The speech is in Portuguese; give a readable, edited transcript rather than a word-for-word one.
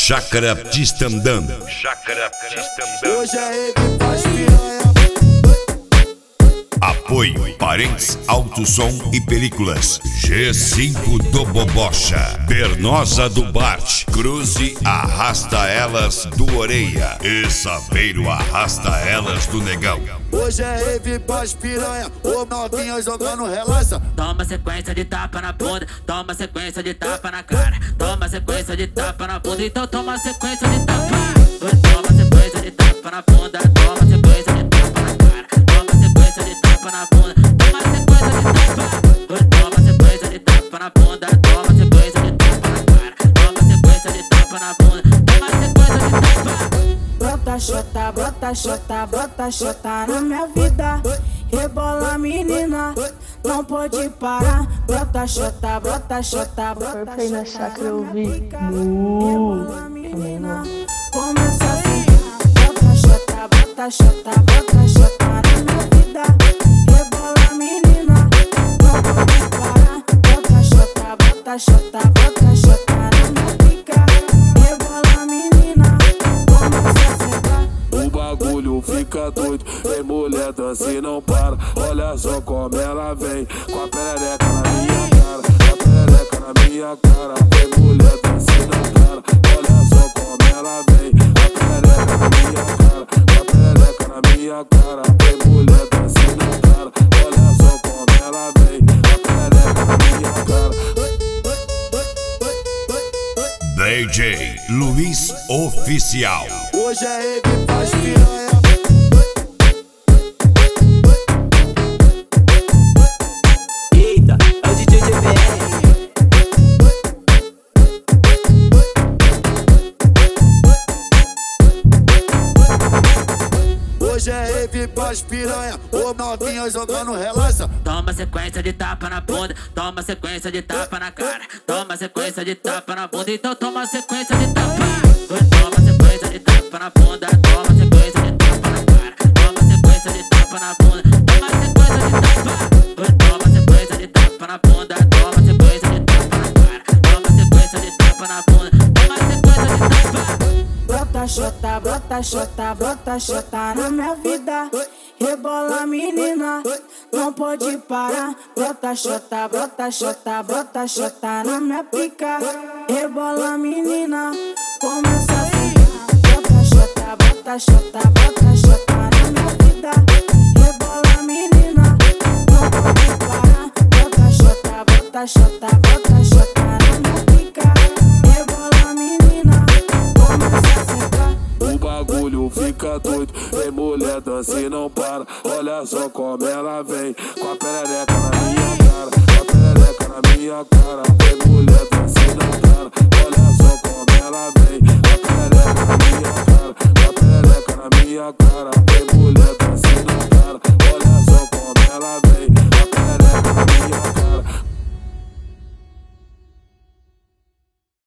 Chácara Tistandã. Hoje é ele faz piranha. Apoio Parentes Alto Som e Películas. G5 do Bobocha. Bernosa do Bart. Cruze arrasta elas do Oreia. E Saveiro arrasta elas do Negão. Hoje é ele faz piranha. Ô novinha jogando relaxa. Toma sequência de tapa na bunda, toma sequência de tapa na cara, toma sequência de tapa na bunda, então toma sequência de tapa. Toma sequência de tapa na bunda, toma sequência de tapa na cara, toma sequência de tapa na bunda, toma sequência de tapa. Toma sequência de tapa na bunda, toma sequência de tapa na cara, toma sequência de tapa na bunda, toma sequência de tapa. Brota xota, brota xota, brota xota na minha vida. Rebola menina, não pode parar. Brota xota, brota xota, brota Foi na chácara eu vi. Rebola menina, começa assim. Brota xota, brota xota, brota xota na minha vida. Rebola menina, não pode parar. Brota xota, brota xota, brota xota na minha pica. Rebola menina, começa a sentar. O bagulho fica doido, vem mulher dança e não para. Olha só como ela vem, com a perereca na minha cara, com a perereca na minha cara. Vem mulher dança e não para. Olha só como ela vem, com a perereca na minha cara, com a perereca na minha cara. Vem mulher dança e não para. Olha só como ela vem, com a perereca na minha cara. DJ Luiz Oficial. Hoje é ele faz piranha. Eita, é o DJ GBR. Hoje é ele faz piranha. Ô novinha jogando relaxa. Toma sequência de tapa na bunda, toma sequência de tapa na cara, toma sequência de tapa na bunda, então toma sequência de tapa. Toma sequência de tapa na bunda, toma sequência de tapa na cara, toma sequência de tapa na bunda, toma sequência de tapa. Toma sequência de tapa na bunda, toma sequência de tapa na cara, toma sequência de tapa na bunda, toma sequência de tapa. Brota xota, brota xota, brota xota na minha vida. Rebola menina, não pode parar. Brota xota, brota xota, brota xota na minha pica. Rebola menina, começa a sentar. Brota xota, brota xota, brota xota na minha vida. Rebola menina, não pode parar. Brota xota, brota xota, brota xota na minha pica. Rebola menina, começa a sentar. O bagulho fica doido, vem mulher dança e não para. Olha só como ela vem, com a perereca na minha cara, com a perereca na minha cara. Vem mulher dança e não para. Olha só como ela vem, com a perereca na minha cara, com a perereca na minha cara.